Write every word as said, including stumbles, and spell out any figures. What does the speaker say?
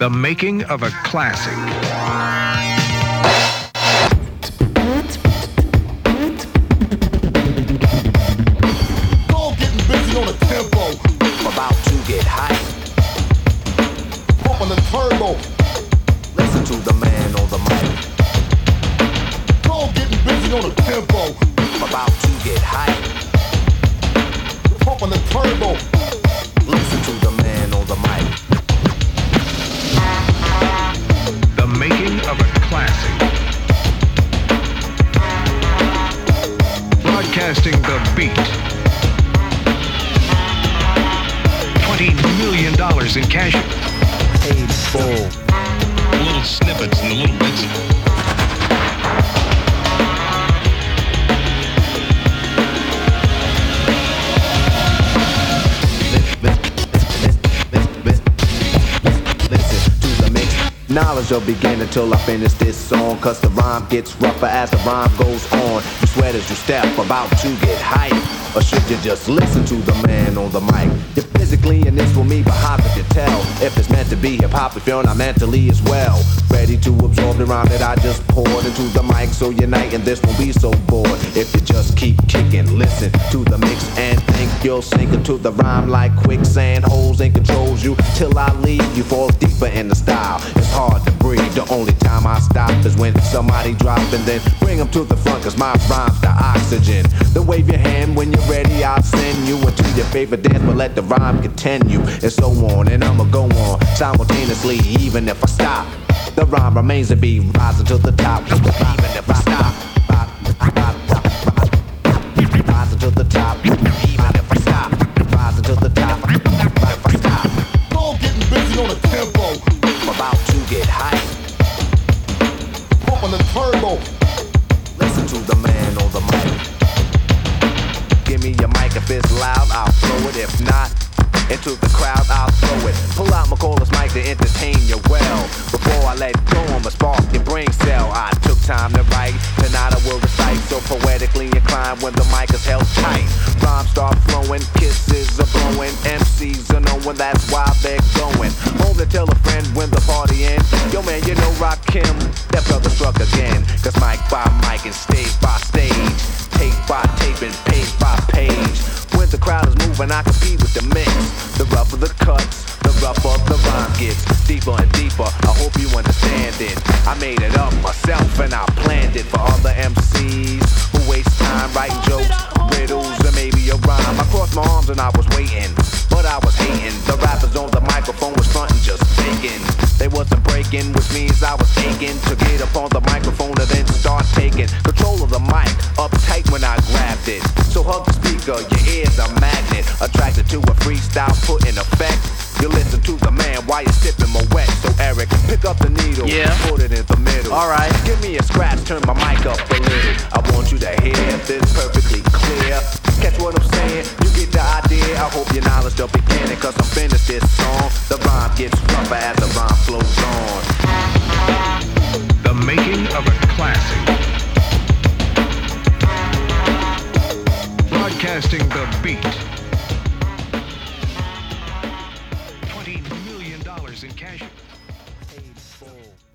The making of a classic. Dog getting busy on a tempo. About to get hype. Pumping the turbo. Listen to the man on the mic. Dog getting busy on a tempo. About to get hype. Pumping the turbo. Listen to the man on the mic. The making of a classic. Broadcasting the beat. twenty million dollars in cash. Paid full. The little snippets and the little bits. Knowledge will begin until I finish this song, cause the rhyme gets rougher as the rhyme goes on. You sweat as you step, about to get hype. Or should you just listen to the man on the mic? You're physically in this with me, but how could you tell if it's meant to be hip-hop if you're not mentally as well? Ready to absorb the rhyme that I just poured into the mic, so unite and this won't be so bored. If you just keep kicking, listen to the mix and think you'll sink into the rhyme like quicksand. Holes and controls you till I leave you fall deeper in the style. It's hard to breathe. The only time I stop is when somebody drop and then bring them to the front, cause my rhyme's the oxygen. Then wave your hand when you're ready, I'll send you into your favorite dance, but let the rhyme continue, and so on, and I'ma go on simultaneously, even if I stop. The rhyme remains to be rising to the top, even if I stop. Rising to the top, even if I stop. Rising to the top, if I stop. Dog getting busy on a tempo. About to get hype. Pumping the turbo. Listen to the man on the mic. Give me your mic if it's loud, I'll throw it. If not, into the crowd, I'll throw it. Pull out McCullough's mic to entertain you well. Before I let go, I'ma spark your brain cell. I took time to write, tonight I will recite. So poetically inclined when the mic is held tight. Rhymes start flowing, kisses are blowing. M Cs are knowing that's why they're going home to tell a friend when the party ends. Yo man, you know Rakim, that brother struck again. Cause mic by mic and stage by stage, tape by tape and page by page. When the crowd is moving, I compete with the mix. The rougher the cuts, the rougher the rhyme gets. Deeper and deeper, I hope you understand it. I made it up myself and I planned it for other M Cs who waste time writing jokes, riddles, and maybe a rhyme. I crossed my arms and I was waiting, but I was hating. The rappers on the microphone was fronting, just faking. They wasn't breaking, which means I was aching to get up on the microphone and then start taking control of the mic, uptight when I grabbed it. So hug the speaker, your ears are magnet, attracted to a freestyle put in effect. You listen to the man while you're sipping my wet. So Eric, pick up the needle, Yeah. put it in the middle. Alright. Give me a scratch, turn my mic up a little. I want you to hear this perfectly clear. Catch what I'm saying? You get the idea. I hope your knowledge don't begin it, cause I'm finished this song. The rhyme gets rougher as the rhyme flows on. The making of a classic. Broadcasting the beat. twenty million dollars in cash. Paid full.